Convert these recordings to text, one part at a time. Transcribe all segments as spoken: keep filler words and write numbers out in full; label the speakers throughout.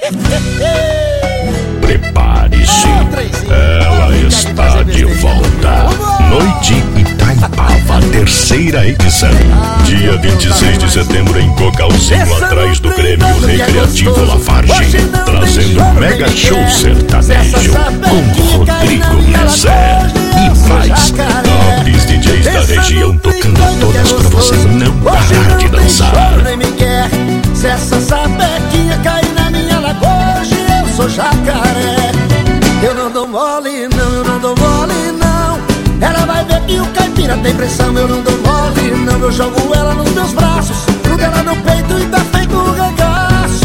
Speaker 1: Prepare-se, ela está de volta. Noite Itaipava, terceira edição. Dia vinte e seis de setembro em Cocalzinho, atrás do Grêmio Recreativo Lafarge. Trazendo um mega show sertanejo com Rodrigo Nezé e mais nobres D Js da região tocando todas pra você não parar de dançar.
Speaker 2: Se essa sapequinha cair na minha lagoa, hoje eu sou jacaré. Eu não dou mole não, eu não dou mole não. Ela vai ver que o caipira tem pressão. Eu não dou mole não, eu jogo ela nos meus braços, grudo ela no peito e tá feito um regaço.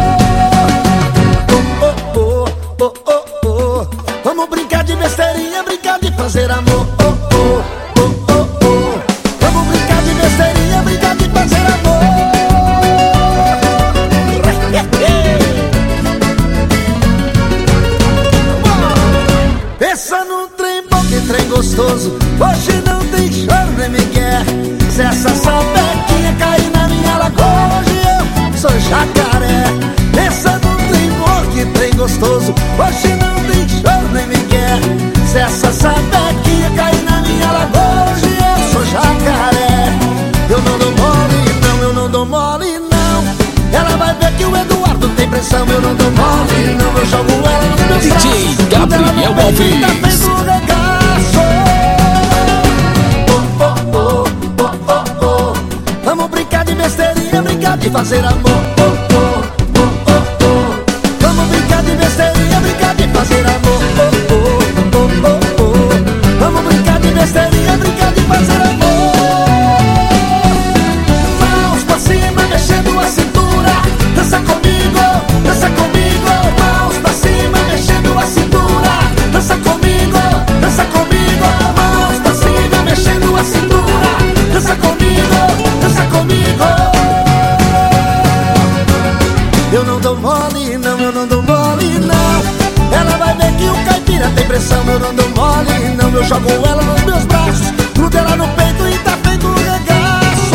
Speaker 2: Oh, oh, oh, oh, oh, oh. Vamos brincar de besteirinha, brincar de fazer amor. Oh, oh, oh, oh, oh. Vamos brincar de besteirinha, brincar de fazer amor. Pensa num trem bom, que trem gostoso. Hoje não tem choro nem migué. Se essa sapequinha cair na minha lagoa, hoje eu sou jacaré. Pensa num trem bom, que trem gostoso. Hoje não tem choro nem migué. Se essa sapequinha cair na minha lagoa, hoje eu sou jacaré. Eu não dou mole não, eu não dou mole não. Ela vai ver que o Eduardo tem pressão. Eu não dou mole não, eu jogo ela no meu
Speaker 3: D J Gabriel Alves.
Speaker 2: Oh, oh, oh, oh, oh, oh. Vamos brincar de besteirinha, brincar de fazer amor. Oh, oh, oh, oh, oh. Vamos brincar de besteirinha, brincar de fazer amor. Oh, oh, oh, oh, oh. Vamos brincar de besteirinha, brincar de fazer amor. Mãos pra cima, mexendo a cintura. Dança comigo, dança comigo. Mãos pra cima, mexendo a cintura. Dança comigo, dança comigo. Mãos pra cima, mexendo a cintura. Dança comigo, dança comigo. Eu não dou mole não, eu não dou mole não. Ela vai ver que o caipira tem pressão. Eu não dou mole não, eu jogo ela nos meus braços, grudo ela no peito e tá feito um regaço.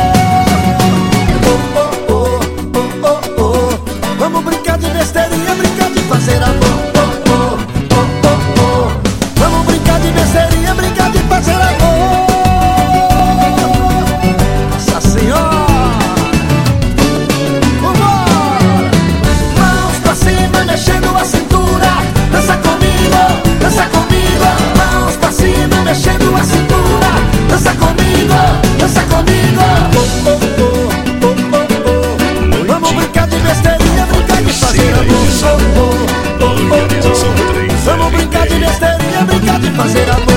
Speaker 2: Oh, oh, oh, oh, oh, oh. Vamos brincar de besteirinha, brincar de fazer amor. Oh, oh, oh, oh, oh. Vamos brincar de besteirinha, brincar de fazer amor. Nossa Senhora. Mãos pra cima, mexendo a cintura. Dança comigo, dança comigo. Mãos pra cima, mexendo a cintura. Dança comigo, dança comigo. Oh, oh, oh, oh, oh, oh. Vamos brincar de besteirinha, brincar de fazer amor. Oh, oh, oh, oh, oh. Vamos brincar de besteirinha, brincar de fazer amor.